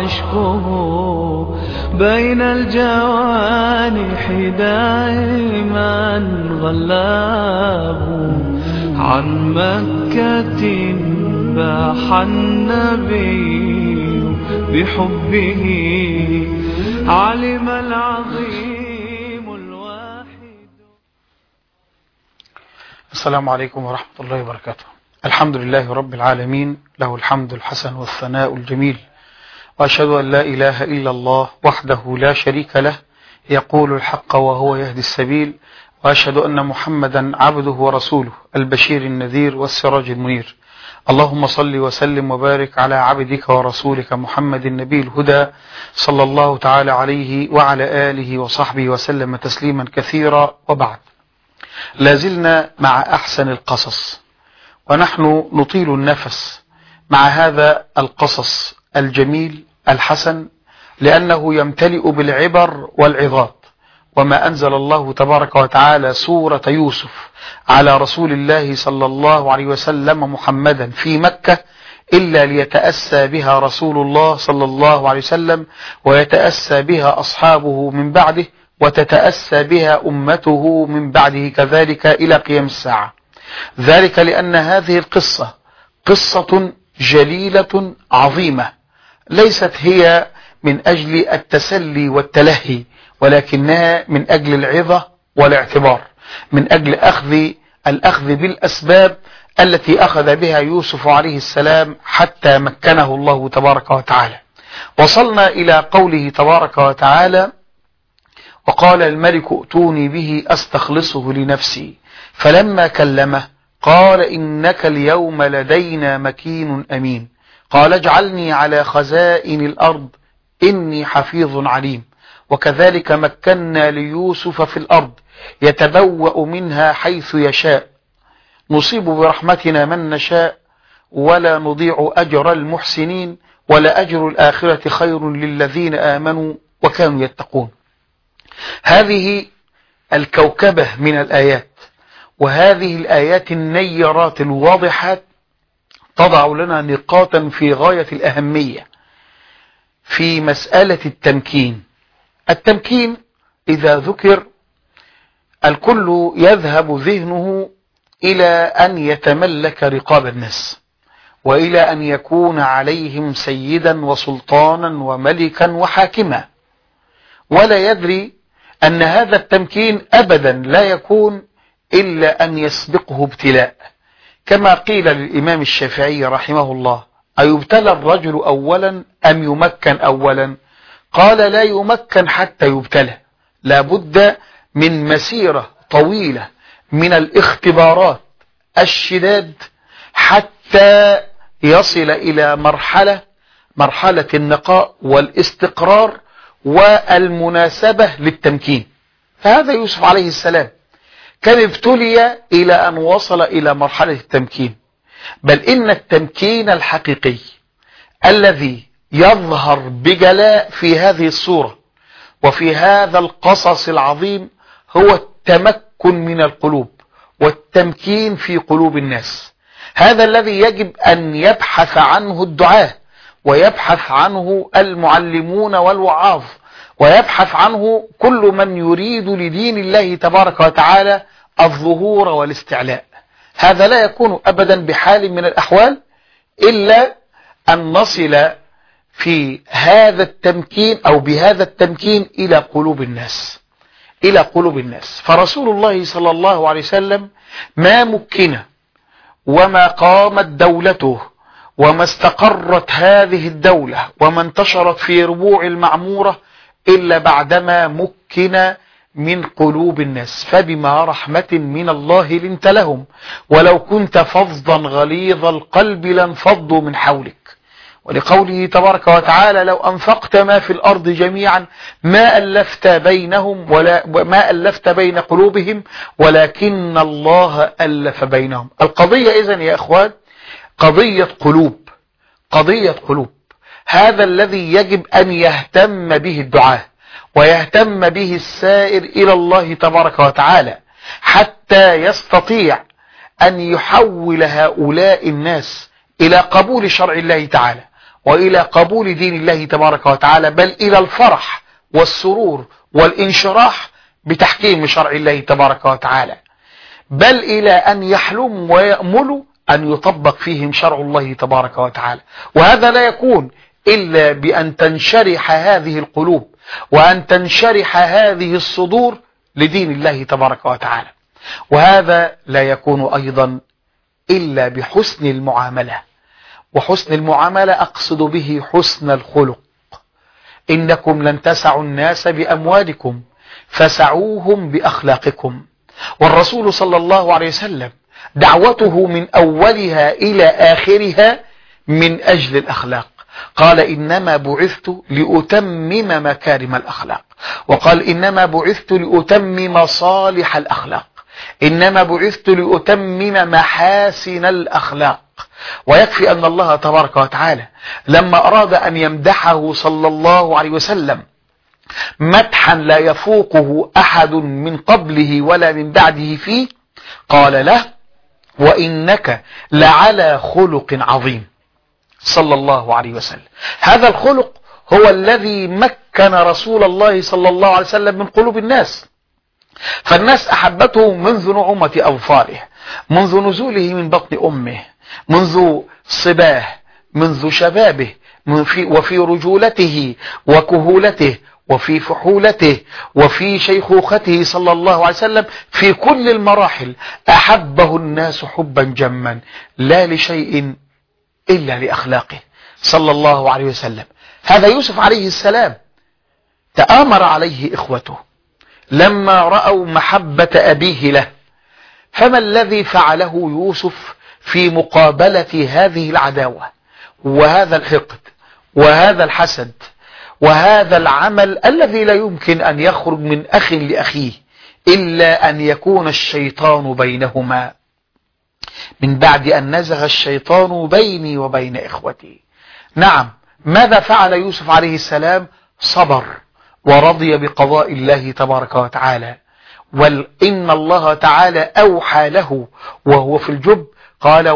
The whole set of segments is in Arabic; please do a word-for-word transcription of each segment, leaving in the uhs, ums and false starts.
عشقه بين الجوانح دائما غلاب. عن مكة باح النبي بحبه علم العظيم الواحد. السلام عليكم ورحمة الله وبركاته. الحمد لله رب العالمين، له الحمد الحسن والثناء الجميل، وأشهد أن لا إله إلا الله وحده لا شريك له يقول الحق وهو يهدي السبيل، وأشهد أن محمدا عبده ورسوله البشير النذير والسراج المنير. اللهم صل وسلم وبارك على عبدك ورسولك محمد النبي الهدى صلى الله تعالى عليه وعلى آله وصحبه وسلم تسليما كثيرا. وبعد، لازلنا مع أحسن القصص، ونحن نطيل النفس مع هذا القصص الجميل الحسن، لأنه يمتلئ بالعبر والعظات. وما أنزل الله تبارك وتعالى سورة يوسف على رسول الله صلى الله عليه وسلم محمدا في مكة إلا ليتأسى بها رسول الله صلى الله عليه وسلم، ويتأسى بها أصحابه من بعده، وتتأسى بها أمته من بعده كذلك إلى قيام الساعة. ذلك لأن هذه القصة قصة جليلة عظيمة، ليست هي من أجل التسلي والتلهي، ولكنها من أجل العظة والاعتبار، من أجل أخذ الأخذ بالأسباب التي أخذ بها يوسف عليه السلام حتى مكنه الله تبارك وتعالى. وصلنا إلى قوله تبارك وتعالى: وقال الملك ائتوني به أستخلصه لنفسي، فلما كلمه قال إنك اليوم لدينا مكين أمين، قال اجعلني على خزائن الأرض إني حفيظ عليم. وكذلك مكنا ليوسف في الأرض يتبوأ منها حيث يشاء، نصيب برحمتنا من نشاء ولا نضيع أجر المحسنين، ولا أجر الآخرة خير للذين آمنوا وكانوا يتقون. هذه الكوكبة من الآيات، وهذه الآيات النيرات الواضحات تضع لنا نقاطا في غاية الأهمية في مسألة التمكين. التمكين إذا ذكر الكل يذهب ذهنه إلى أن يتملك رقاب الناس، وإلى أن يكون عليهم سيدا وسلطانا وملكا وحاكما، ولا يدري أن هذا التمكين أبدا لا يكون إلا أن يسبقه ابتلاء، كما قيل للإمام الشافعي رحمه الله: أيبتلى الرجل أولا أم يمكن أولا؟ قال: لا يمكن حتى يبتلى، لا بد من مسيرة طويلة من الاختبارات الشداد حتى يصل إلى مرحلة مرحلة النقاء والاستقرار والمناسبة للتمكين. فهذا يوسف عليه السلام كان ابتلي إلى أن وصل إلى مرحلة التمكين، بل إن التمكين الحقيقي الذي يظهر بجلاء في هذه الصورة وفي هذا القصص العظيم هو التمكن من القلوب والتمكين في قلوب الناس. هذا الذي يجب أن يبحث عنه الدعاة، ويبحث عنه المعلمون والوعاظ، ويبحث عنه كل من يريد لدين الله تبارك وتعالى الظهور والاستعلاء. هذا لا يكون أبدا بحال من الأحوال إلا أن نصل في هذا التمكين أو بهذا التمكين إلى قلوب الناس، إلى قلوب الناس. فرسول الله صلى الله عليه وسلم ما مكن وما قامت دولته وما استقرت هذه الدولة وما انتشرت في ربوع المعمورة إلا بعدما مكن من قلوب الناس. فبما رحمة من الله لنت لهم ولو كنت فظا غليظ القلب لانفضوا من حولك. ولقوله تبارك وتعالى: لو أنفقت ما في الأرض جميعا ما ألفت بينهم ولا ما ألفت بين قلوبهم ولكن الله ألف بينهم. القضية إذن يا أخوان قضية قلوب، قضية قلوب. هذا الذي يجب أن يهتم به الدعاة ويهتم به السائر إلى الله تبارك وتعالى، حتى يستطيع أن يحول هؤلاء الناس إلى قبول شرع الله تعالى وإلى قبول دين الله تبارك وتعالى، بل إلى الفرح والسرور والانشراح بتحكيم شرع الله تبارك وتعالى، بل إلى أن يحلم ويأمل أن يطبق فيهم شرع الله تبارك وتعالى. وهذا لا يكون إلا بأن تنشرح هذه القلوب وأن تنشرح هذه الصدور لدين الله تبارك وتعالى. وهذا لا يكون أيضا إلا بحسن المعاملة، وحسن المعاملة أقصد به حسن الخلق. إنكم لن تسعوا الناس بأموالكم فسعوهم بأخلاقكم. والرسول صلى الله عليه وسلم دعوته من أولها إلى آخرها من أجل الأخلاق. قال إنما بعثت لأتمم مكارم الأخلاق، وقال إنما بعثت لأتمم صالح الأخلاق، إنما بعثت لأتمم محاسن الأخلاق. ويكفي أن الله تبارك وتعالى لما أراد أن يمدحه صلى الله عليه وسلم مدحا لا يفوقه أحد من قبله ولا من بعده فيه، قال له وإنك لعلى خلق عظيم صلى الله عليه وسلم. هذا الخلق هو الذي مكن رسول الله صلى الله عليه وسلم من قلوب الناس، فالناس أحبته منذ نعومة أظفاره، منذ نزوله من بطن أمه، منذ صباه، منذ شبابه، وفي رجولته وكهولته وفي فحولته وفي شيخوخته صلى الله عليه وسلم. في كل المراحل أحبه الناس حبا جما، لا لشيء إلا لأخلاقه صلى الله عليه وسلم. هذا يوسف عليه السلام تآمر عليه إخوته لما رأوا محبة أبيه له، فما الذي فعله يوسف في مقابلة هذه العداوة وهذا الحقد وهذا الحسد وهذا العمل الذي لا يمكن أن يخرج من أخ لأخيه إلا أن يكون الشيطان بينهما، من بعد أن نزغ الشيطان بيني وبين إخوتي. نعم، ماذا فعل يوسف عليه السلام؟ صبر ورضي بقضاء الله تبارك وتعالى. وإن الله تعالى أوحى له وهو في الجب، قال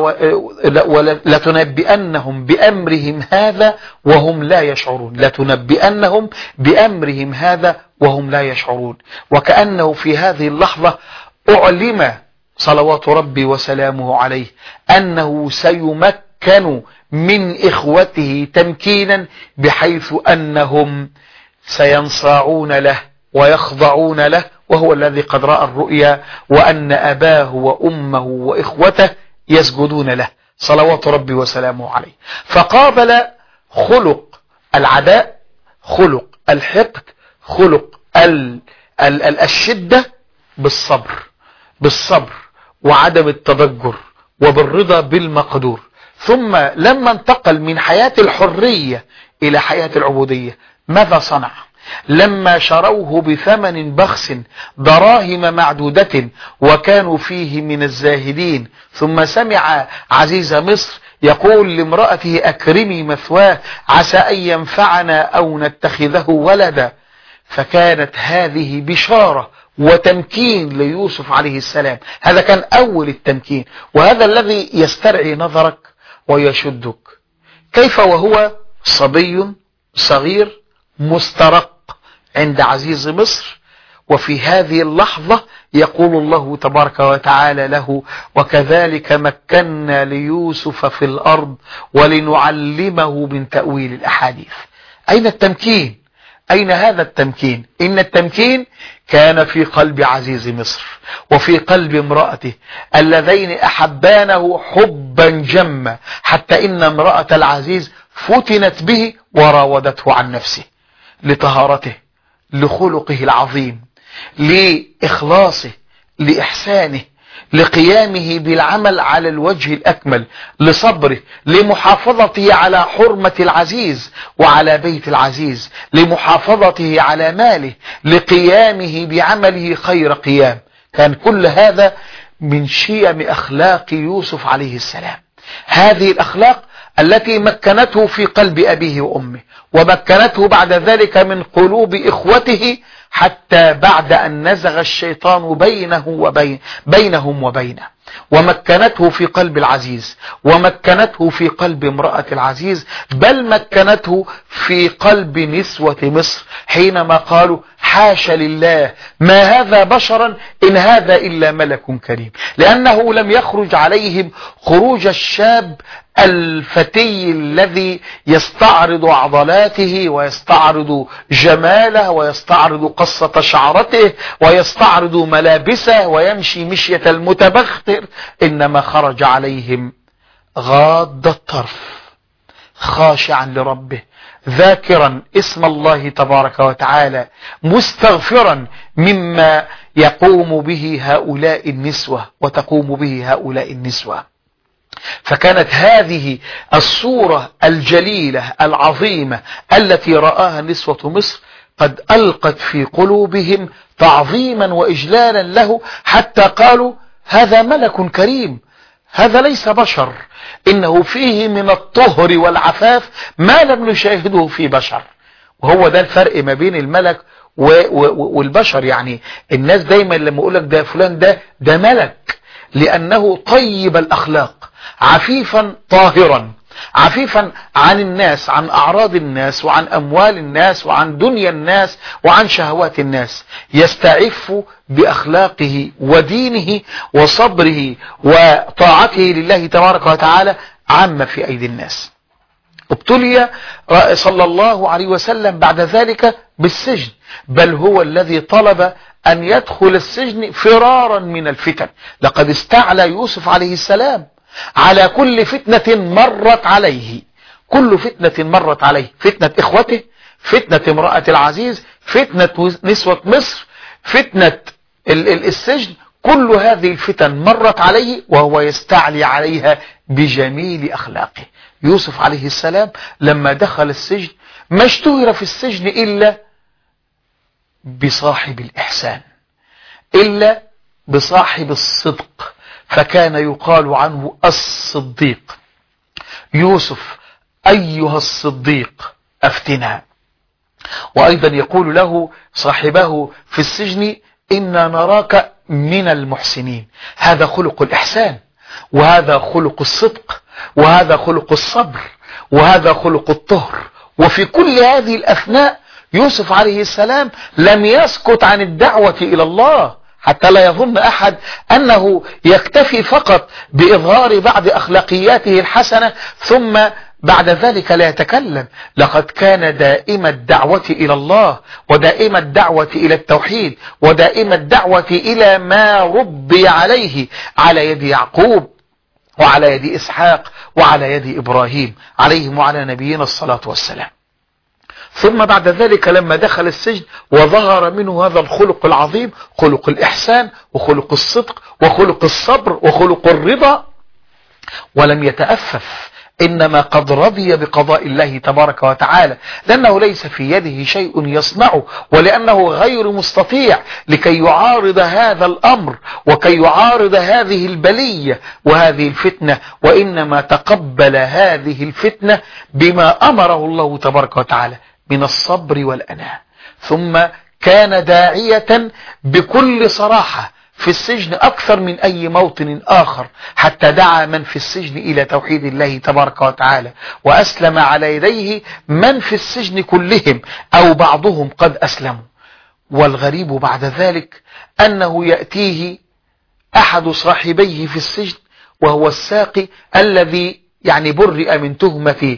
لتنبئنهم بأمرهم هذا وهم لا يشعرون، لتنبئنهم بأمرهم هذا وهم لا يشعرون. وكأنه في هذه اللحظة أعلم صلوات ربي وسلامه عليه أنه سيمكن من إخوته تمكينا بحيث أنهم سينصاعون له ويخضعون له، وهو الذي قد رأى الرؤيا وأن أباه وأمه وإخوته يسجدون له صلوات ربي وسلامه عليه. فقابل خلق العداء، خلق الحقد، خلق ال ال ال الشدة بالصبر، بالصبر وعدم التضجر وبالرضا بالمقدور. ثم لما انتقل من حياة الحرية إلى حياة العبودية ماذا صنع؟ لما شروه بثمن بخس دراهم معدودة وكانوا فيه من الزاهدين، ثم سمع عزيز مصر يقول لامرأته أكرمي مثواه عسى أن ينفعنا أو نتخذه ولدا، فكانت هذه بشارة وتمكين ليوسف عليه السلام. هذا كان أول التمكين، وهذا الذي يسترعي نظرك ويشدك. كيف وهو صبي صغير مسترق عند عزيز مصر، وفي هذه اللحظة يقول الله تبارك وتعالى له وكذلك مكنا ليوسف في الأرض ولنعلمه من تأويل الأحاديث. أين التمكين؟ أين هذا التمكين؟ إن التمكين كان في قلب عزيز مصر وفي قلب امرأته اللذين أحبانه حبا جما، حتى إن امرأة العزيز فتنت به وراودته عن نفسه لطهارته، لخلقه العظيم، لإخلاصه، لإحسانه، لقيامه بالعمل على الوجه الأكمل، لصبره، لمحافظته على حرمة العزيز وعلى بيت العزيز، لمحافظته على ماله، لقيامه بعمله خير قيام. كان كل هذا من شيم أخلاق يوسف عليه السلام. هذه الأخلاق التي مكنته في قلب أبيه وأمه، ومكنته بعد ذلك من قلوب إخوته، حتى بعد أن نزغ الشيطان بينه وبين بينهم وبينه. ومكنته في قلب العزيز، ومكنته في قلب امرأة العزيز، بل مكنته في قلب نسوة مصر حينما قالوا حاشا لله ما هذا بشرا إن هذا إلا ملك كريم، لأنه لم يخرج عليهم خروج الشاب الفتي الذي يستعرض عضلاته ويستعرض جماله ويستعرض قصة شعرته ويستعرض ملابسه ويمشي مشية المتبختر، إنما خرج عليهم غاض الطرف خاشعا لربه ذاكرا اسم الله تبارك وتعالى مستغفرا مما يقوم به هؤلاء النسوة وتقوم به هؤلاء النسوة. فكانت هذه الصورة الجليلة العظيمة التي رآها نسوة مصر قد ألقت في قلوبهم تعظيما وإجلالا له، حتى قالوا هذا ملك كريم، هذا ليس بشر، إنه فيه من الطهر والعفاف ما لم نشاهده في بشر. وهو ده الفرق ما بين الملك والبشر. يعني الناس دايما لما يقولك ده فلان ده ده ملك لأنه طيب الأخلاق، عفيفا طاهرا، عفيفا عن الناس، عن أعراض الناس وعن أموال الناس وعن دنيا الناس وعن شهوات الناس، يستعف بأخلاقه ودينه وصبره وطاعته لله تبارك وتعالى عما في أيدي الناس. ابتلي صلى الله عليه وسلم بعد ذلك بالسجن، بل هو الذي طلب أن يدخل السجن فرارا من الفتن. لقد استعلى يوسف عليه السلام على كل فتنة مرت عليه، كل فتنة مرت عليه، فتنة إخوته، فتنة امرأة العزيز، فتنة نسوة مصر، فتنة السجن، كل هذه الفتن مرت عليه وهو يستعلي عليها بجميل أخلاقه. يوسف عليه السلام لما دخل السجن ما اشتهر في السجن إلا بصاحب الإحسان، إلا بصاحب الصدق، فكان يقال عنه الصديق. يوسف أيها الصديق أفتنا. وأيضا يقول له صاحبه في السجن إنا نراك من المحسنين. هذا خلق الإحسان، وهذا خلق الصدق، وهذا خلق الصبر، وهذا خلق الطهر. وفي كل هذه الأثناء يوسف عليه السلام لم يسكت عن الدعوة إلى الله، حتى لا يظن أحد أنه يكتفي فقط بإظهار بعض أخلاقياته الحسنة ثم بعد ذلك لا يتكلم. لقد كان دائم الدعوة إلى الله، ودائم الدعوة إلى التوحيد، ودائم الدعوة إلى ما ربي عليه على يد يعقوب وعلى يد إسحاق وعلى يد إبراهيم عليهم وعلى نبينا الصلاة والسلام. ثم بعد ذلك لما دخل السجن وظهر منه هذا الخلق العظيم، خلق الإحسان وخلق الصدق وخلق الصبر وخلق الرضا، ولم يتأفف، إنما قد رضي بقضاء الله تبارك وتعالى، لأنه ليس في يده شيء يصنعه، ولأنه غير مستطيع لكي يعارض هذا الأمر وكي يعارض هذه البلية وهذه الفتنة، وإنما تقبل هذه الفتنة بما أمره الله تبارك وتعالى من الصبر والأناة. ثم كان داعية بكل صراحة في السجن أكثر من أي موطن آخر، حتى دعا من في السجن إلى توحيد الله تبارك وتعالى، وأسلم على يديه من في السجن كلهم أو بعضهم قد أسلموا. والغريب بعد ذلك أنه يأتيه أحد صاحبيه في السجن وهو الساقي الذي يعني برئ من تهمة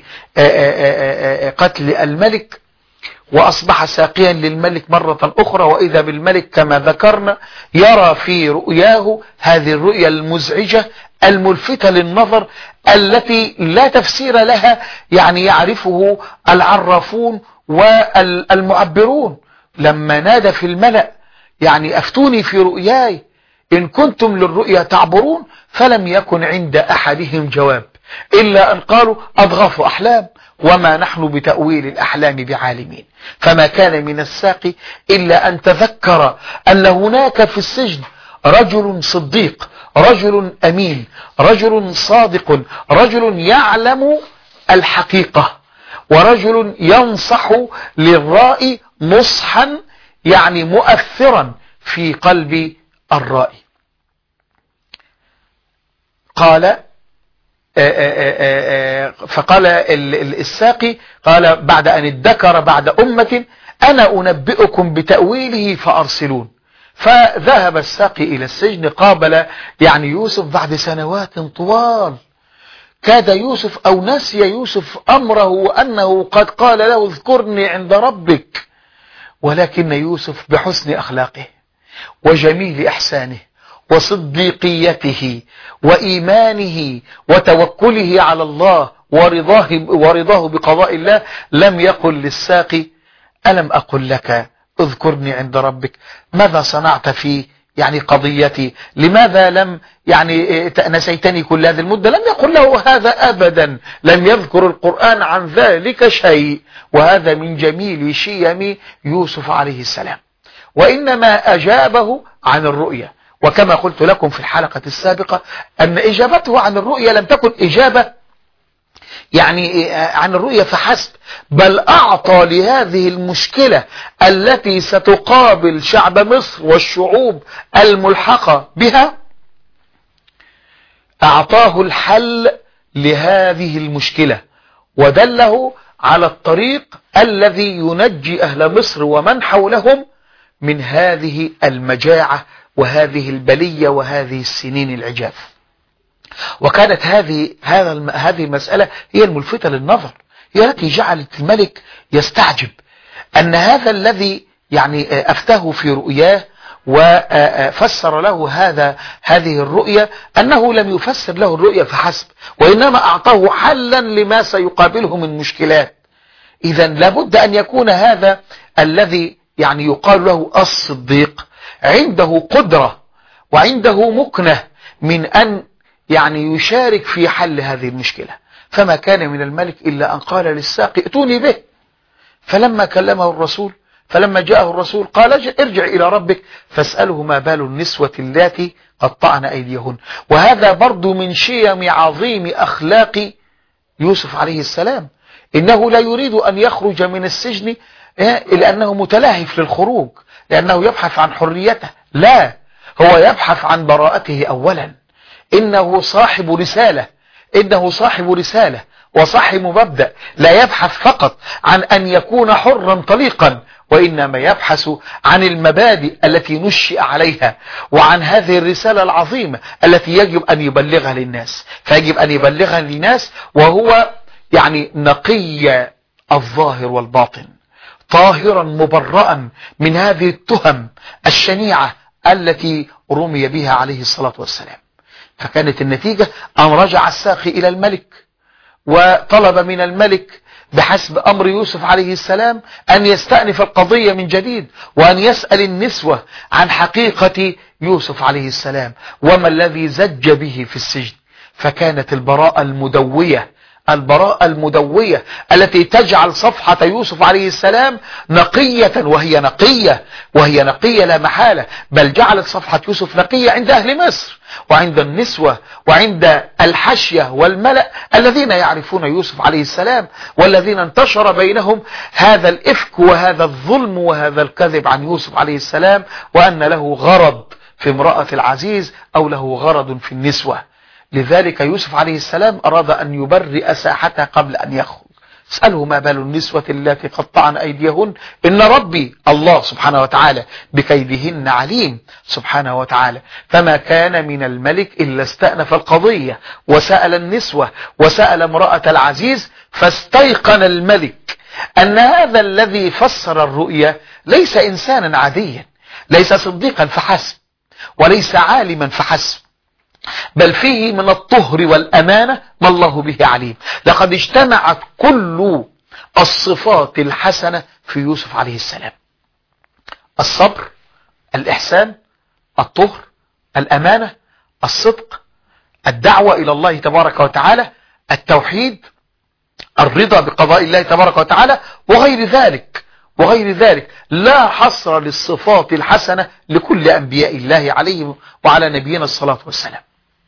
قتل الملك، وأصبح ساقيا للملك مرة أخرى، وإذا بالملك كما ذكرنا يرى في رؤياه هذه الرؤيا المزعجة الملفتة للنظر التي لا تفسير لها، يعني يعرفه العرافون والمعبرون. لما نادى في الملأ يعني أفتوني في رؤياي إن كنتم للرؤيا تعبرون، فلم يكن عند أحدهم جواب إلا أن قالوا أضغاث أحلام وما نحن بتأويل الأحلام بعالمين. فما كان من الساقي إلا أن تذكر أن هناك في السجن رجل صديق، رجل أمين، رجل صادق، رجل يعلم الحقيقة، ورجل ينصح للرائي نصحا يعني مؤثرا في قلب الرائي. قال آآ آآ آآ فقال الساقي قال بعد أن ادكر بعد أمة أنا أنبئكم بتأويله فأرسلون. فذهب الساقي إلى السجن قابل يعني يوسف بعد سنوات طوال. كاد يوسف أو نسي يوسف أمره وأنه قد قال له اذكرني عند ربك، ولكن يوسف بحسن أخلاقه وجميل إحسانه وصديقيته وإيمانه وتوكله على الله ورضاه, ورضاه بقضاء الله لم يقل للساقي ألم أقل لك اذكرني عند ربك؟ ماذا صنعت في يعني قضيتي؟ لماذا لم يعني نسيتني كل هذه المدة؟ لم يقل له هذا أبدا، لم يذكر القرآن عن ذلك شيء، وهذا من جميل شيم يوسف عليه السلام. وإنما أجابه عن الرؤيا، وكما قلت لكم في الحلقة السابقة أن إجابته عن الرؤيا لم تكن إجابة يعني عن الرؤيا فحسب، بل أعطى لهذه المشكلة التي ستقابل شعب مصر والشعوب الملحقة بها، أعطاه الحل لهذه المشكلة ودله على الطريق الذي ينجي أهل مصر ومن حولهم من هذه المجاعة وهذه البلية وهذه السنين العجاف. وكانت هذه هذا هذه المسألة هي الملفتة للنظر، هي التي جعلت الملك يستعجب أن هذا الذي يعني أفتاه في رؤياه وفسر له هذا هذه الرؤية أنه لم يفسر له الرؤية فحسب، وإنما أعطاه حلا لما سيقابله من مشكلات. إذا لابد أن يكون هذا الذي يعني يقال له الصديق عنده قدرة وعنده مكنة من أن يعني يشارك في حل هذه المشكلة. فما كان من الملك إلا أن قال للساقي ائتوني به. فلما كلمه الرسول فلما جاءه الرسول قال ارجع إلى ربك فاسأله ما بال النسوة اللاتي قطعن أيديهن. وهذا برضو من شيم عظيم أخلاق يوسف عليه السلام، إنه لا يريد أن يخرج من السجن لأنه متلهف للخروج، لأنه يبحث عن حريته، لا، هو يبحث عن براءته أولا. إنه صاحب رسالة، إنه صاحب رسالة وصاحب مبدأ، لا يبحث فقط عن أن يكون حرا طليقا، وإنما يبحث عن المبادئ التي نشئ عليها وعن هذه الرسالة العظيمة التي يجب أن يبلغها للناس. فيجب أن يبلغها للناس وهو يعني نقي الظاهر والباطن، طاهرا مبرأ من هذه التهم الشنيعة التي رمي بها عليه الصلاة والسلام. فكانت النتيجة أن رجع الساقي إلى الملك وطلب من الملك بحسب أمر يوسف عليه السلام أن يستأنف القضية من جديد، وأن يسأل النسوة عن حقيقة يوسف عليه السلام وما الذي زج به في السجن. فكانت البراءة المدوية البراءة المدوية التي تجعل صفحة يوسف عليه السلام نقية، وهي نقية وهي نقية لا محالة، بل جعلت صفحة يوسف نقية عند أهل مصر وعند النسوة وعند الحشية والملأ الذين يعرفون يوسف عليه السلام، والذين انتشر بينهم هذا الإفك وهذا الظلم وهذا الكذب عن يوسف عليه السلام، وأن له غرض في امرأة العزيز أو له غرض في النسوة. لذلك يوسف عليه السلام أراد أن يبرئ ساحته قبل أن يخرج. اسأله ما بال النسوة التي قطعن أيديهن إن ربي الله سبحانه وتعالى بكيدهن عليم سبحانه وتعالى. فما كان من الملك إلا استأنف القضية وسأل النسوة وسأل امرأة العزيز، فاستيقن الملك أن هذا الذي فسر الرؤيا ليس إنسانا عاديا، ليس صديقا فحسب وليس عالما فحسب، بل فيه من الطهر والأمانة ما الله به عليم. لقد اجتمعت كل الصفات الحسنة في يوسف عليه السلام: الصبر، الإحسان، الطهر، الأمانة، الصدق، الدعوة إلى الله تبارك وتعالى، التوحيد، الرضا بقضاء الله تبارك وتعالى، وغير ذلك وغير ذلك. لا حصر للصفات الحسنة لكل أنبياء الله عليهم وعلى نبينا الصلاة والسلام.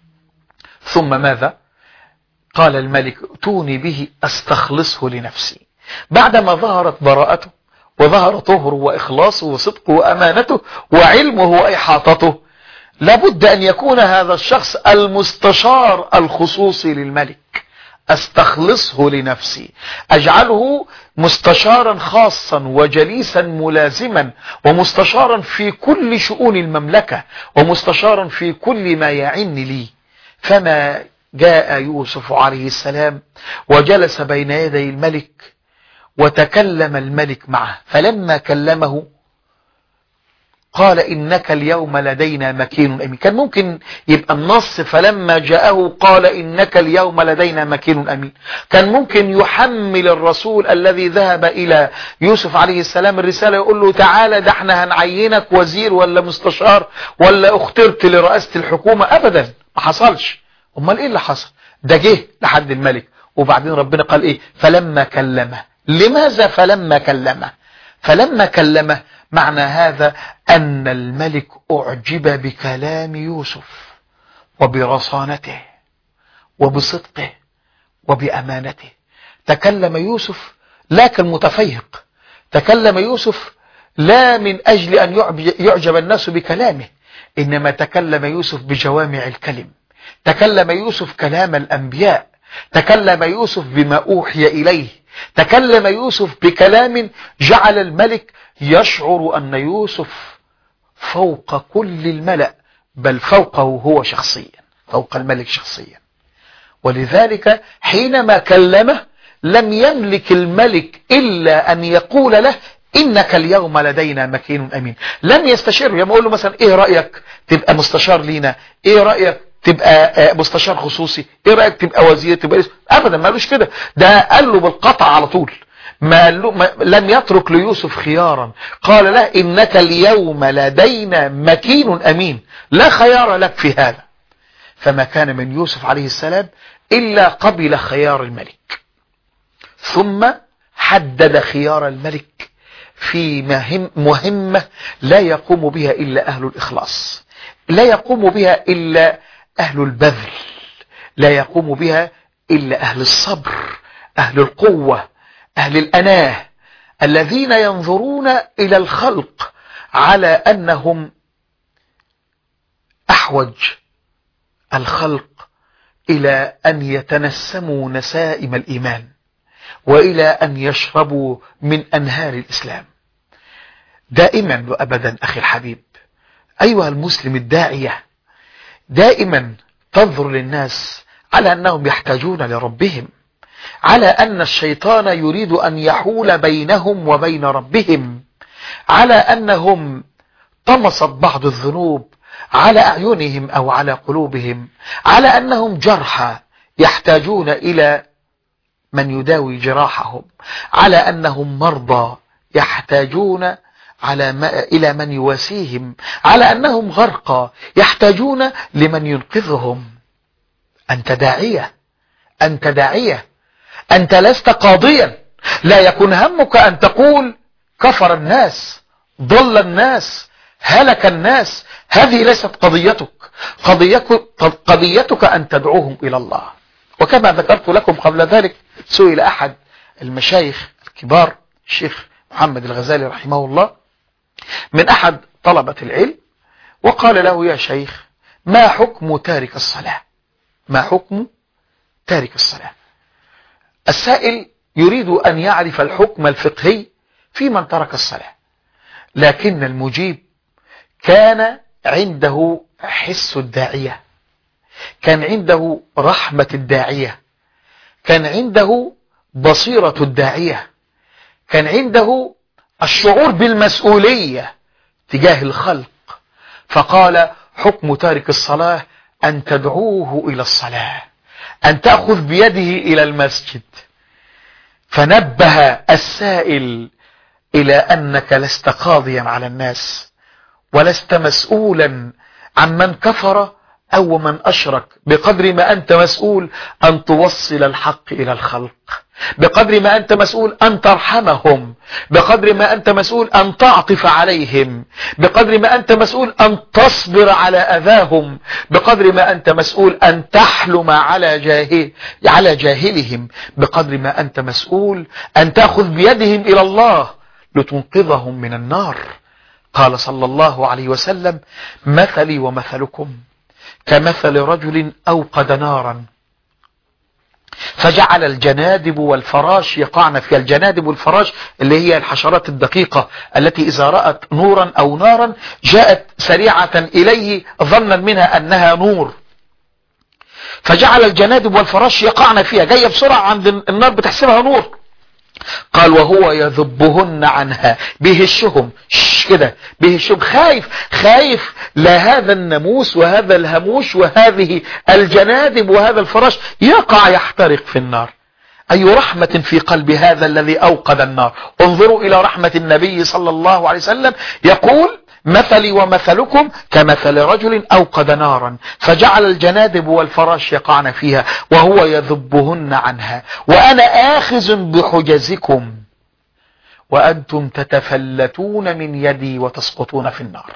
ثم ماذا؟ قال الملك ائتوني به أستخلصه لنفسي. بعدما ظهرت براءته وظهر طهره وإخلاصه وصدقه وأمانته وعلمه وإحاطته، لابد أن يكون هذا الشخص المستشار الخصوصي للملك، استخلصه لنفسي، اجعله مستشارا خاصا وجليسا ملازما ومستشارا في كل شؤون المملكة ومستشارا في كل ما يعني لي. فما جاء يوسف عليه السلام وجلس بين يدي الملك وتكلم الملك معه، فلما كلمه قال إنك اليوم لدينا مكين أمين. كان ممكن يبقى النص فلما جاءه قال إنك اليوم لدينا مكين أمين، كان ممكن يحمل الرسول الذي ذهب إلى يوسف عليه السلام الرسالة يقول له تعالى ده احنا هنعينك وزير ولا مستشار ولا اخترت لرئاسة الحكومة. أبدا ما حصلش. امال ايه اللي حصل؟ ده جه لحد الملك وبعدين ربنا قال ايه؟ فلما كلمه. لماذا فلما كلمه؟ فلما كلمه معنى هذا أن الملك أعجب بكلام يوسف وبرصانته وبصدقه وبأمانته. تكلم يوسف لا كالمتفيهق، تكلم يوسف لا من أجل أن يعجب الناس بكلامه، إنما تكلم يوسف بجوامع الكلم، تكلم يوسف كلام الأنبياء، تكلم يوسف بما أوحي إليه، تكلم يوسف بكلام جعل الملك يشعر أن يوسف فوق كل الملأ، بل فوقه هو شخصيا، فوق الملك شخصيا. ولذلك حينما كلمه لم يملك الملك إلا أن يقول له إنك اليوم لدينا مكين أمين. لم يستشيره، يوم يقول له مثلا إيه رأيك تبقى مستشار لينا، إيه رأيك تبقى مستشار خصوصي، إيه رأيك تبقى وزير، تبقى أبدا ما قالوش كده. ده قال له بالقطع على طول، ما, ما لم يترك ليوسف خيارا، قال له إنك اليوم لدينا مكين أمين، لا خيار لك في هذا. فما كان من يوسف عليه السلام إلا قبل خيار الملك، ثم حدد خيار الملك في مهم مهمة لا يقوم بها إلا أهل الإخلاص، لا يقوم بها إلا أهل البذل، لا يقوم بها إلا أهل الصبر، أهل القوة، أهل الأناه، الذين ينظرون إلى الخلق على أنهم أحوج الخلق إلى أن يتنسموا نسائم الإيمان وإلى أن يشربوا من أنهار الإسلام. دائما وأبدا أخي الحبيب أيها المسلم الداعية، دائما تنظر للناس على أنهم يحتاجون لربهم، على أن الشيطان يريد أن يحول بينهم وبين ربهم، على أنهم طمست بعض الذنوب على أعينهم أو على قلوبهم، على أنهم جرحى يحتاجون إلى من يداوي جراحهم، على أنهم مرضى يحتاجون على ما إلى من يواسيهم، على أنهم غرقى يحتاجون لمن ينقذهم. أنت داعية، أنت داعية، أنت لست قاضيا. لا يكون همك أن تقول كفر الناس، ضل الناس، هلك الناس. هذه ليست قضيتك. قضيتك, قضيتك أن تدعوهم إلى الله. وكما ذكرت لكم قبل ذلك سئل أحد المشايخ الكبار الشيخ محمد الغزالي رحمه الله من أحد طلبة العلم وقال له يا شيخ ما حكم تارك الصلاة؟ ما حكم تارك الصلاة؟ السائل يريد أن يعرف الحكم الفقهي في من ترك الصلاة، لكن المجيب كان عنده حس الداعية، كان عنده رحمة الداعية، كان عنده بصيرة الداعية، كان عنده الشعور بالمسؤولية تجاه الخلق. فقال حكم تارك الصلاة أن تدعوه إلى الصلاة، أن تأخذ بيده إلى المسجد. فنبه السائل إلى أنك لست قاضيا على الناس، ولست مسؤولا عن من كفر أو من أشرك، بقدر ما أنت مسؤول أن توصل الحق إلى الخلق، بقدر ما أنت مسؤول أن ترحمهم، بقدر ما أنت مسؤول أن تعطف عليهم، بقدر ما أنت مسؤول أن تصبر على أذاهم، بقدر ما أنت مسؤول أن تحلم على جاهل على جاهلهم، بقدر ما أنت مسؤول أن تأخذ بيدهم إلى الله لتنقذهم من النار. قال صلى الله عليه وسلم: مثلي ومثلكم كمثل رجل أوقد نارا فجعل الجنادب والفراش يقعن فيها. الجنادب والفراش اللي هي الحشرات الدقيقة التي إذا رأت نورا أو نارا جاءت سريعة إليه ظنا منها أنها نور، فجعل الجنادب والفراش يقعن فيها، جاية بسرعة عند النار بتحسبها نور. قال: وهو يذبهن عنها، بيهشهم كده، بيهشهم، خايف خايف لا هذا الناموس وهذا الهموش وهذه الجنادب وهذا الفراش يقع يحترق في النار. أي رحمة في قلب هذا الذي أوقد النار. انظروا إلى رحمة النبي صلى الله عليه وسلم، يقول: مثلي ومثلكم كمثل رجل أوقد نارا فجعل الجنادب والفراش يقعن فيها وهو يذبهن عنها وأنا آخذ بحجزكم وأنتم تتفلتون من يدي وتسقطون في النار.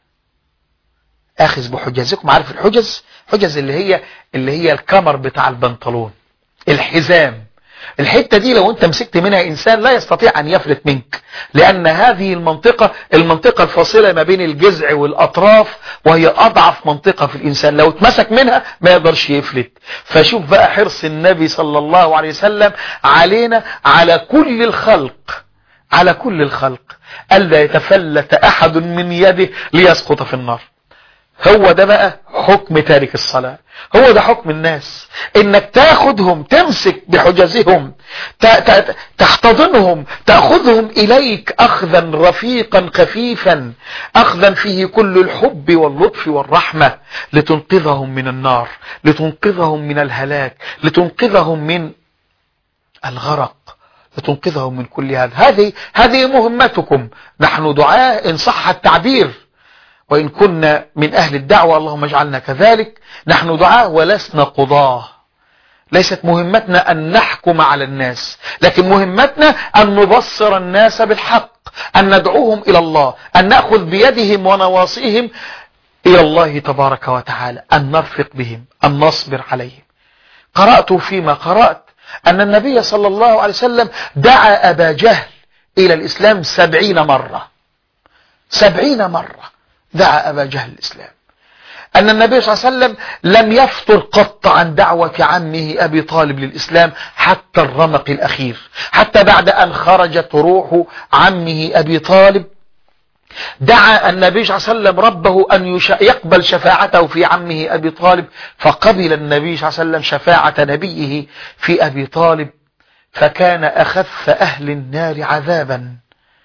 آخذ بحجزكم، عارف الحجز؟ حجز اللي هي اللي هي الكمر بتاع البنطلون، الحزام. الحتة دي لو انت مسكت منها انسان لا يستطيع ان يفلت منك، لان هذه المنطقة المنطقة الفاصلة ما بين الجذع والاطراف، وهي اضعف منطقة في الانسان، لو اتمسك منها ما يقدرش يفلت. فشوف بقى حرص النبي صلى الله عليه وسلم علينا، على كل الخلق، على كل الخلق، ألا يتفلت احد من يده ليسقط في النار. هو ده بقى حكم تارك الصلاة، هو ده حكم الناس، انك تاخدهم، تمسك بحجزهم، تحتضنهم، تأخذهم اليك اخذا رفيقا خفيفا، اخذا فيه كل الحب واللطف والرحمة، لتنقذهم من النار، لتنقذهم من الهلاك، لتنقذهم من الغرق، لتنقذهم من كل هذا. هذه هذه مهمتكم. نحن دعاء ان صح التعبير، وإن كنا من أهل الدعوة اللهم اجعلنا كذلك، نحن دعاء ولسنا قضاة. ليست مهمتنا أن نحكم على الناس، لكن مهمتنا أن نبصر الناس بالحق، أن ندعوهم إلى الله، أن نأخذ بيدهم ونواصيهم إلى الله تبارك وتعالى، أن نرفق بهم، أن نصبر عليهم. قرأت فيما قرأت أن النبي صلى الله عليه وسلم دعا أبا جهل إلى الإسلام سبعين مرة، سبعين مرة دعا أبا جهل الإسلام. أن النبي صلى الله عليه وسلم لم يفتر قط عن دعوة عمه أبي طالب للإسلام حتى الرمق الأخير، حتى بعد أن خرجت روح عمه أبي طالب دعا النبي صلى الله عليه وسلم ربه أن يقبل شفاعته في عمه أبي طالب، فقبل النبي صلى الله عليه وسلم شفاعة نبيه في أبي طالب، فكان أخف أهل النار عذابا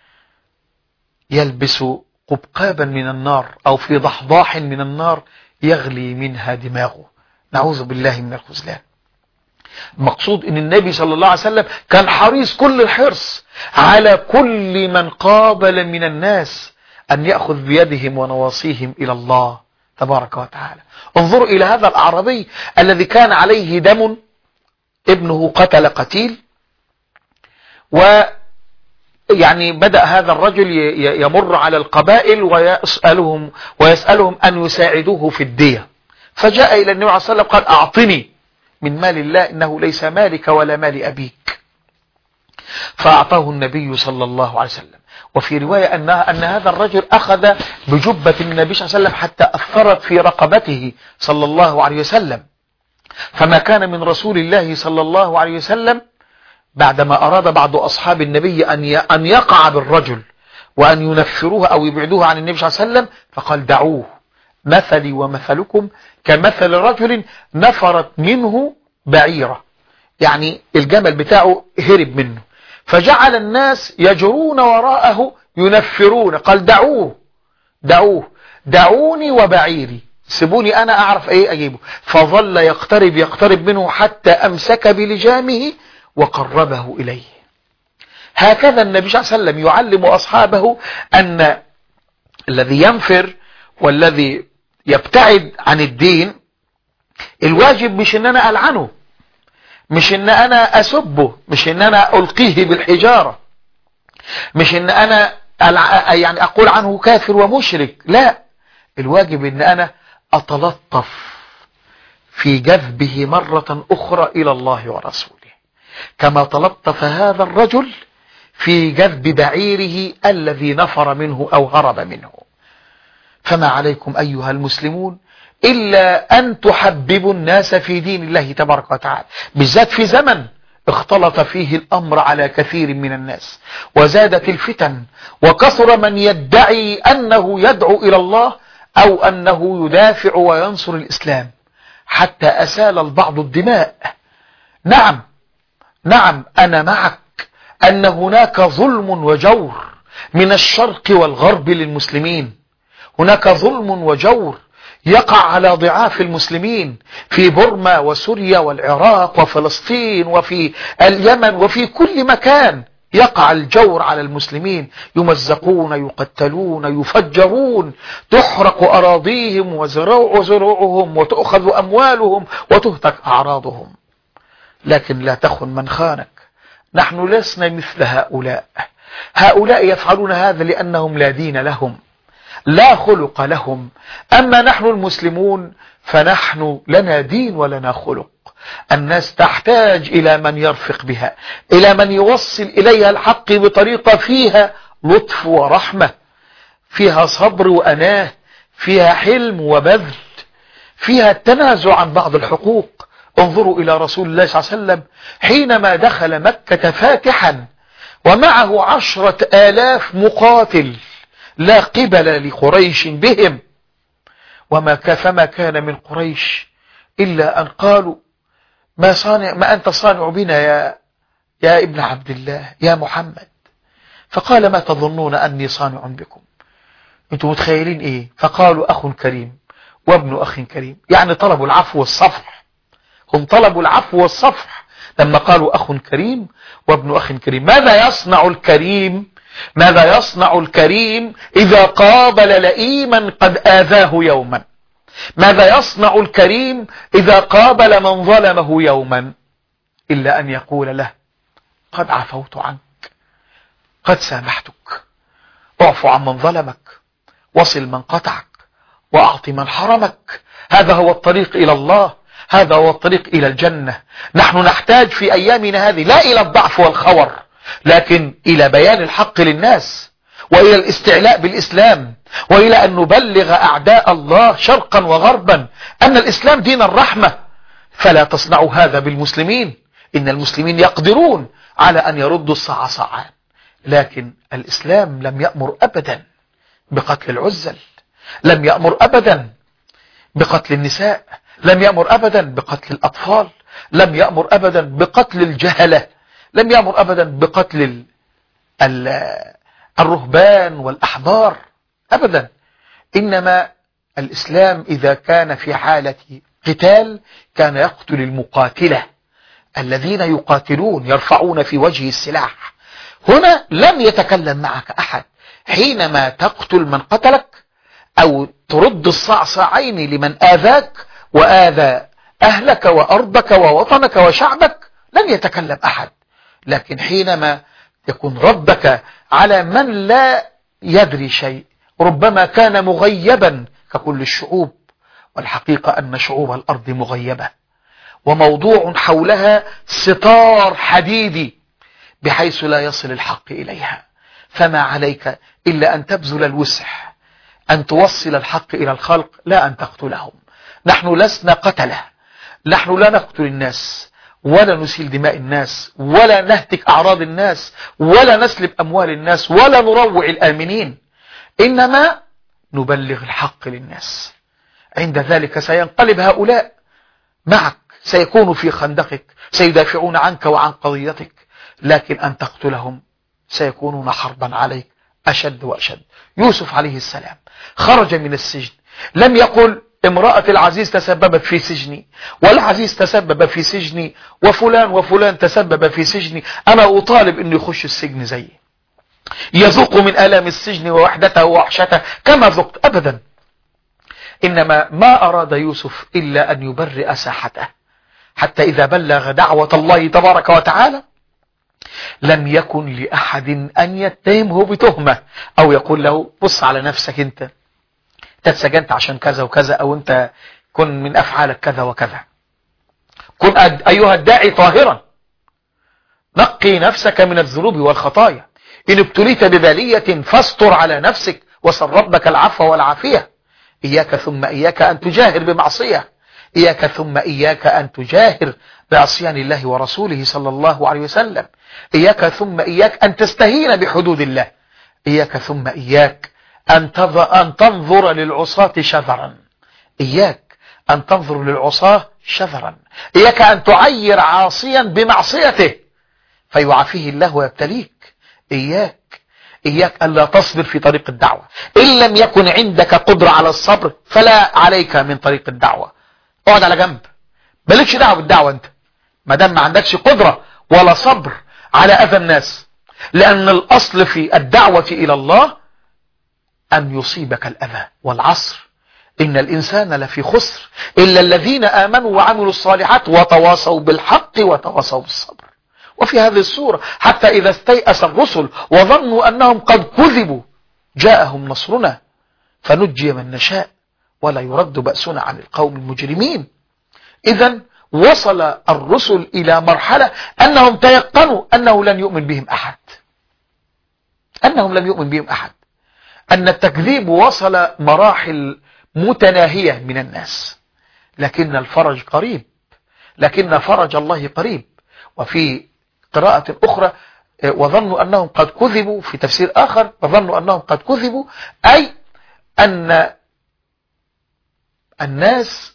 يلبس قبقابا من النار أو في ضحضاح من النار يغلي منها دماغه، نعوذ بالله من الخذلان. المقصود ان النبي صلى الله عليه وسلم كان حريص كل الحرص على كل من قابل من الناس أن يأخذ بيدهم ونواصيهم إلى الله تبارك وتعالى. انظروا إلى هذا الأعرابي الذي كان عليه دم، ابنه قتل قتيل، و يعني بدأ هذا الرجل يمر على القبائل ويسألهم ويسألهم أن يساعدوه في الدية، فجاء إلى النبي صلى الله عليه وسلم قال: أعطني من مال الله إنه ليس مالك ولا مال أبيك. فأعطاه النبي صلى الله عليه وسلم. وفي رواية أن أن هذا الرجل أخذ بجبة النبي صلى الله عليه وسلم حتى أثرت في رقبته صلى الله عليه وسلم. فما كان من رسول الله صلى الله عليه وسلم بعدما أراد بعض أصحاب النبي أن يقع بالرجل وأن ينفروه أو يبعدوه عن النبي صلى الله عليه وسلم، فقال: دعوه، مثلي ومثلكم كمثل رجل نفرت منه بعيرة، يعني الجمل بتاعه هرب منه، فجعل الناس يجرون وراءه ينفرون، قال: دعوه دعوه دعوني وبعيري، سيبوني أنا أعرف إيه أجيبه. فظل يقترب يقترب منه حتى أمسك بلجامه وقربه إليه. هكذا النبي صلى الله عليه وسلم يعلم أصحابه أن الذي ينفر والذي يبتعد عن الدين الواجب مش ان انا ألعنه، مش ان انا أسبه، مش ان انا ألقيه بالحجارة، مش ان انا يعني أقول عنه كافر ومشرك، لا، الواجب ان انا أتلطف في جذبه مرة أخرى إلى الله ورسوله، كما تلطف هذا الرجل في جذب بعيره الذي نفر منه أو هرب منه. فما عليكم أيها المسلمون إلا أن تحببوا الناس في دين الله تبارك وتعالى، بالذات في زمن اختلط فيه الأمر على كثير من الناس وزادت الفتن وكثر من يدعي أنه يدعو إلى الله أو أنه يدافع وينصر الإسلام، حتى أسال البعض الدماء. نعم نعم أنا معك أن هناك ظلم وجور من الشرق والغرب للمسلمين، هناك ظلم وجور يقع على ضعاف المسلمين في بورما وسوريا والعراق وفلسطين وفي اليمن وفي كل مكان، يقع الجور على المسلمين، يمزقون يقتلون يفجرون، تحرق أراضيهم وزروعهم وتأخذ أموالهم وتهتك أعراضهم. لكن لا تخن من خانك، نحن لسنا مثل هؤلاء. هؤلاء يفعلون هذا لأنهم لا دين لهم، لا خلق لهم. أما نحن المسلمون فنحن لنا دين ولنا خلق. الناس تحتاج إلى من يرفق بها، إلى من يوصل إليها الحق بطريقة فيها لطف ورحمة، فيها صبر وأناه، فيها حلم وبذل، فيها التنازع عن بعض الحقوق. انظروا إلى رسول الله صلى الله عليه وسلم حينما دخل مكة فاتحا ومعه عشرة آلاف مقاتل لا قبل لقريش بهم، وما فما كان من قريش إلا أن قالوا ما, صانع ما أنت صانع بنا يا, يا ابن عبد الله يا محمد. فقال ما تظنون أني صانع بكم؟ أنتم متخيلين إيه؟ فقالوا أخ كريم وابن أخ كريم، يعني طلبوا العفو والصفح، هم طلبوا العفو والصفح لما قالوا أخ كريم وابن أخ كريم. ماذا يصنع الكريم ماذا يصنع الكريم إذا قابل لئيما قد آذاه يوما؟ ماذا يصنع الكريم إذا قابل من ظلمه يوما؟ إلا أن يقول له قد عفوت عنك، قد سامحتك، اعفو عن من ظلمك، وصل من قطعك، وأعط من حرمك. هذا هو الطريق إلى الله، هذا هو الطريق إلى الجنة. نحن نحتاج في أيامنا هذه لا إلى الضعف والخور، لكن إلى بيان الحق للناس، وإلى الاستعلاء بالإسلام، وإلى أن نبلغ أعداء الله شرقا وغربا أن الإسلام دين الرحمة. فلا تصنعوا هذا بالمسلمين، إن المسلمين يقدرون على أن يردوا الصاع صاعا، لكن الإسلام لم يأمر أبدا بقتل العزل، لم يأمر أبدا بقتل النساء، لم يأمر أبدا بقتل الأطفال، لم يأمر أبدا بقتل الجهلة، لم يأمر أبدا بقتل ال ال الرهبان والأحبار أبدا. إنما الإسلام إذا كان في حالة قتال كان يقتل المقاتلة الذين يقاتلون يرفعون في وجه السلاح. هنا لم يتكلم معك أحد حينما تقتل من قتلك أو ترد الصعصعين لمن آذاك وآذى أهلك وأرضك ووطنك وشعبك، لن يتكلم أحد. لكن حينما يكون ردك على من لا يدري شيء، ربما كان مغيبا ككل الشعوب، والحقيقة أن شعوب الأرض مغيبة وموضوع حولها ستار حديدي بحيث لا يصل الحق إليها. فما عليك إلا أن تبذل الوسع، أن توصل الحق إلى الخلق، لا أن تقتلهم. نحن لسنا قتله، نحن لا نقتل الناس ولا نسيل دماء الناس ولا نهتك أعراض الناس ولا نسلب أموال الناس ولا نروع الآمنين، إنما نبلغ الحق للناس. عند ذلك سينقلب هؤلاء معك، سيكونوا في خندقك، سيدافعون عنك وعن قضيتك، لكن أن تقتلهم سيكونون حربا عليك أشد وأشد. يوسف عليه السلام خرج من السجن، لم يقل امرأة العزيز تسببت في سجني، والعزيز تسبب في سجني، وفلان وفلان تسبب في سجني، أنا أطالب أنه يخش السجن زيي، يذوق من آلام السجن ووحدته ووحشته كما ذقت. أبدا، إنما ما أراد يوسف إلا أن يبرئ ساحته، حتى إذا بلغ دعوة الله تبارك وتعالى لم يكن لأحد أن يتهمه بتهمة أو يقول له بص على نفسك، أنت تتسجنت عشان كذا وكذا، أو أنت كن من أفعالك كذا وكذا. كن أيها الداعي طاهرا، نقي نفسك من الذنوب والخطايا. إن ابتليت ببلية فاستر على نفسك وسل ربك العفو والعافية. إياك ثم إياك أن تجاهر بمعصية، إياك ثم إياك أن تجاهر بعصيان الله ورسوله صلى الله عليه وسلم، إياك ثم إياك أن تستهين بحدود الله، إياك ثم إياك أن أن تنظر للعصاة شذرا، إياك أن تنظر للعصاة شذرا، إياك أن تعير عاصيا بمعصيته فيعافيه الله ويبتليك، إياك إياك أن لا تصبر في طريق الدعوة. إن لم يكن عندك قدرة على الصبر فلا عليك من طريق الدعوة، اقعد على جنب، مالكش دعوة بالدعوة انت ما دام ما عندكش قدرة ولا صبر على أذى الناس، لأن الأصل في الدعوة إلى الله أن يصيبك الأذى. والعصر إن الإنسان لفي خسر إلا الذين آمنوا وعملوا الصالحات وتواصوا بالحق وتواصوا بالصبر. وفي هذه السورة حتى إذا استيأس الرسل وظنوا أنهم قد كذبوا جاءهم نصرنا فنجي من نشاء ولا يرد بأسنا عن القوم المجرمين. إذن وصل الرسل إلى مرحلة أنهم تيقنوا أنه لن يؤمن بهم أحد، أنهم لم يؤمن بهم أحد، أن التكذيب وصل مراحل متناهية من الناس، لكن الفرج قريب، لكن فرج الله قريب. وفي قراءة أخرى وظنوا أنهم قد كذبوا، في تفسير آخر وظنوا أنهم قد كذبوا، أي أن الناس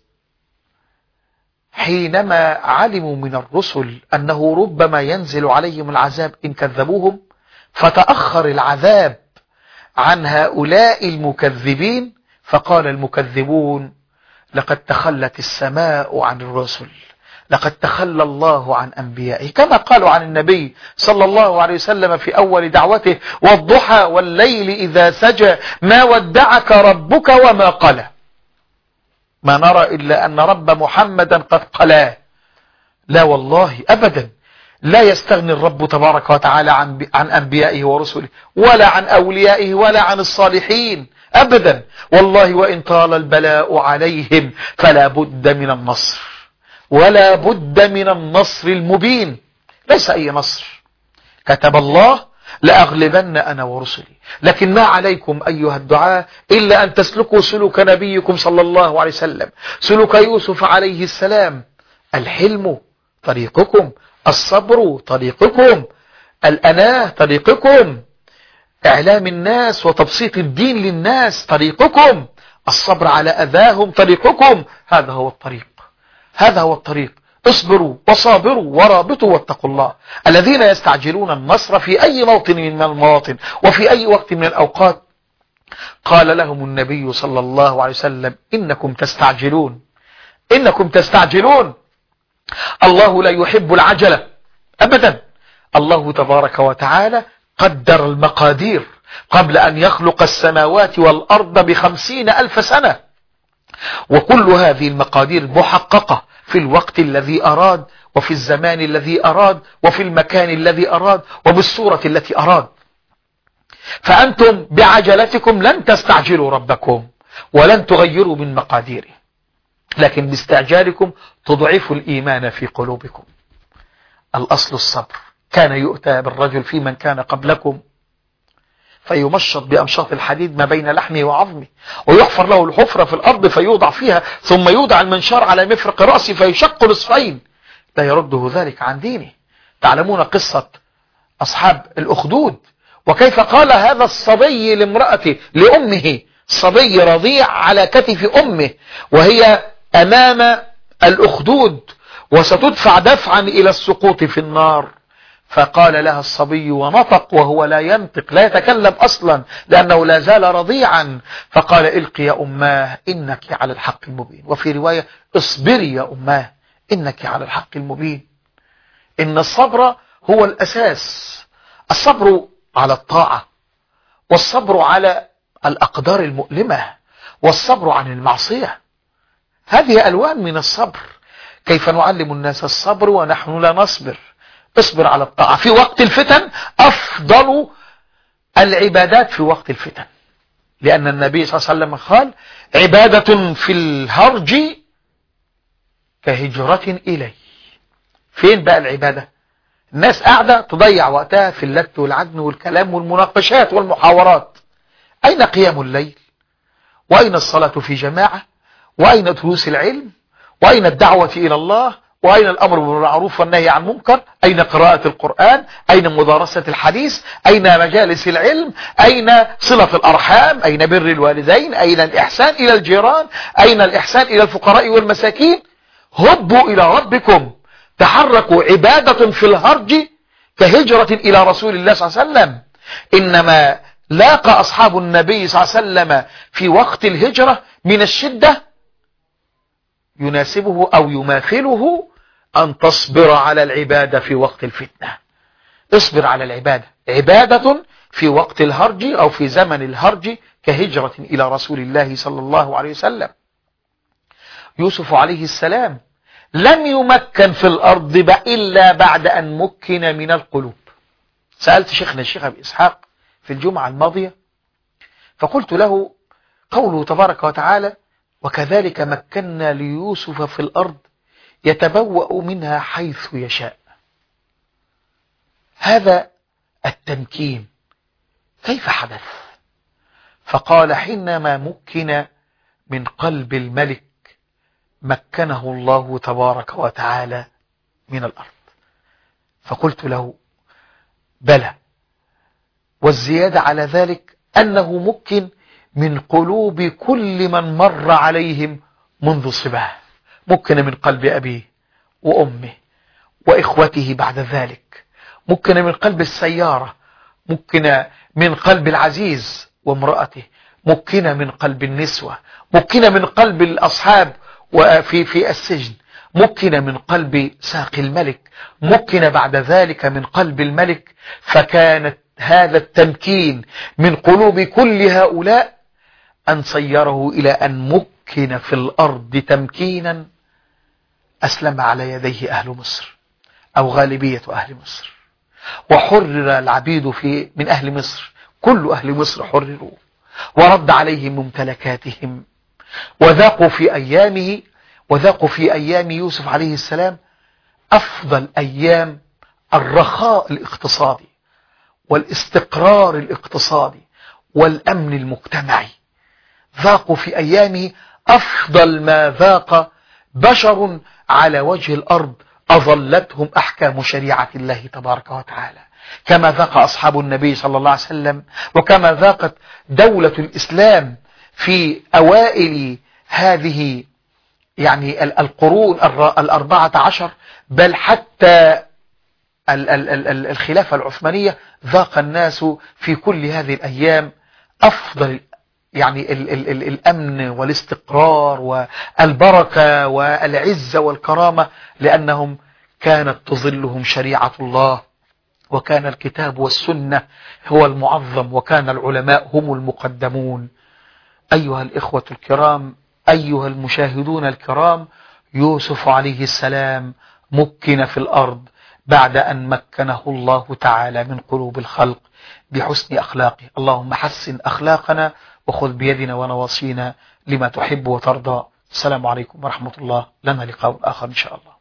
حينما علموا من الرسل أنه ربما ينزل عليهم العذاب إن كذبوهم فتأخر العذاب عن هؤلاء المكذبين، فقال المكذبون لقد تخلت السماء عن الرسل، لقد تخلى الله عن أنبيائه، كما قالوا عن النبي صلى الله عليه وسلم في أول دعوته والضحى والليل إذا سجى ما ودعك ربك وما قلى. ما نرى إلا أن رب محمدا قد قلاه. لا والله أبدا، لا يستغني الرب تبارك وتعالى عن عن أنبيائه ورسله ولا عن أوليائه ولا عن الصالحين أبدا. والله وإن طال البلاء عليهم فلا بد من النصر، ولا بد من النصر المبين، ليس أي نصر. كتب الله لأغلبن أنا ورسلي، لكن ما عليكم أيها الدعاة إلا أن تسلكوا سلوك نبيكم صلى الله عليه وسلم، سلوك يوسف عليه السلام. الحلم طريقكم، الصبر طريقكم، الأناة طريقكم، إعلام الناس وتبسيط الدين للناس طريقكم، الصبر على أذاهم طريقكم. هذا هو الطريق، هذا هو الطريق. اصبروا وصابروا ورابطوا واتقوا الله. الذين يستعجلون النصر في أي موطن من المواطن وفي أي وقت من الأوقات قال لهم النبي صلى الله عليه وسلم إنكم تستعجلون، إنكم تستعجلون. الله لا يحب العجلة أبدا. الله تبارك وتعالى قدر المقادير قبل أن يخلق السماوات والأرض بخمسين ألف سنة، وكل هذه المقادير محققة في الوقت الذي أراد وفي الزمان الذي أراد وفي المكان الذي أراد وبالصورة التي أراد. فأنتم بعجلتكم لن تستعجلوا ربكم ولن تغيروا من مقاديره، لكن باستعجالكم تضعفوا الإيمان في قلوبكم. الأصل الصبر. كان يؤتى بالرجل في من كان قبلكم فيمشط بأمشاط الحديد ما بين لحمه وعظمه، ويحفر له الحفرة في الأرض فيوضع فيها، ثم يوضع المنشار على مفرق رأسه فيشق نصفين، لا يرده ذلك عن دينه. تعلمون قصة أصحاب الأخدود، وكيف قال هذا الصبي لامرأته لأمه، صبي رضيع على كتف أمه وهي أمام الأخدود وستدفع دفعا إلى السقوط في النار، فقال لها الصبي ونطق وهو لا ينطق، لا يتكلم أصلا لأنه لا زال رضيعا، فقال القي يا أماه إنك على الحق المبين. وفي رواية اصبري يا أماه إنك على الحق المبين. إن الصبر هو الأساس، الصبر على الطاعة، والصبر على الأقدار المؤلمة، والصبر عن المعصية. هذه ألوان من الصبر. كيف نعلم الناس الصبر ونحن لا نصبر؟ اصبر على الطاعة في وقت الفتن، أفضل العبادات في وقت الفتن، لأن النبي صلى الله عليه وسلم قال عبادة في كهجرة إلي. فين بقى العبادة؟ الناس قاعدة تضيع وقتها في اللت والعجن والكلام والمناقشات والمحاورات. أين قيام الليل؟ وأين الصلاة في جماعة؟ وأين دروس العلم؟ وأين الدعوة إلى الله؟ وأين الأمر بالمعروف والنهي عن المنكر؟ أين قراءة القرآن؟ أين مدارسة الحديث؟ أين مجالس العلم؟ أين صلة الأرحام؟ أين بر الوالدين؟ أين الإحسان إلى الجيران؟ أين الإحسان إلى الفقراء والمساكين؟ هبوا إلى ربكم، تحركوا. عبادة في الهرج كهجرة إلى رسول الله صلى الله عليه وسلم. إنما لاقى أصحاب النبي صلى الله عليه وسلم في وقت الهجرة من الشدة يناسبه أو يماثله أن تصبر على العبادة في وقت الفتنة. اصبر على العبادة. عبادة في وقت الهرج أو في زمن الهرج كهجرة إلى رسول الله صلى الله عليه وسلم. يوسف عليه السلام لم يمكن في الأرض إلا بعد أن مكن من القلوب. سألت شيخنا الشيخ أبي إسحاق في الجمعة الماضية فقلت له قوله تبارك وتعالى وكذلك مكنا ليوسف في الأرض يتبوأ منها حيث يشاء. هذا التمكين كيف حدث؟ فقال حينما مكن من قلب الملك مكنه الله تبارك وتعالى من الأرض. فقلت له بلى، والزيادة على ذلك أنه مكن من قلوب كل من مر عليهم منذ صباه. مكن من قلب أبيه وأمه وإخوته بعد ذلك، مكن من قلب السيارة، مكن من قلب العزيز وامرأته، مكن من قلب النسوة، مكن من قلب الأصحاب وفي في السجن، مكن من قلب ساقي الملك، مكن بعد ذلك من قلب الملك. فكانت هذا التمكين من قلوب كل هؤلاء أن صيره إلى أن مكن في الأرض تمكينا أسلم على يديه أهل مصر أو غالبية أهل مصر، وحرر العبيد في من أهل مصر، كل أهل مصر حرروا، ورد عليهم ممتلكاتهم، وذاقوا في أيامه وذاقوا في أيام يوسف عليه السلام أفضل أيام الرخاء الاقتصادي والاستقرار الاقتصادي والأمن المجتمعي. ذاقوا في أيامه أفضل ما ذاق بشر على وجه الأرض أظلتهم أحكام شريعة الله تبارك وتعالى، كما ذاق أصحاب النبي صلى الله عليه وسلم، وكما ذاقت دولة الإسلام في أوائل هذه يعني القرون الأربعة عشر، بل حتى الخلافة العثمانية ذاق الناس في كل هذه الأيام أفضل يعني ال ال ال الأمن والاستقرار والبركة والعزة والكرامة، لأنهم كانت تظلهم شريعة الله، وكان الكتاب والسنة هو المعظم، وكان العلماء هم المقدمون. أيها الإخوة الكرام، أيها المشاهدون الكرام، يوسف عليه السلام مكن في الأرض بعد أن مكنه الله تعالى من قلوب الخلق بحسن أخلاقه. اللهم حسن أخلاقنا وخذ بيدنا ونواصينا لما تحب وترضى. السلام عليكم ورحمة الله، لنا لقاء آخر إن شاء الله.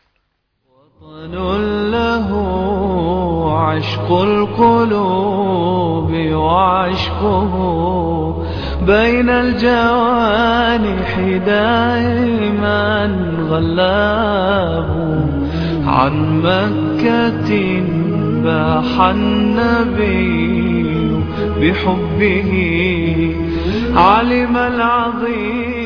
وطن له عشق القلوب وعشقه بين الجوانح دائما غلاب، عن مكة باح النبي بحبه علم العظيم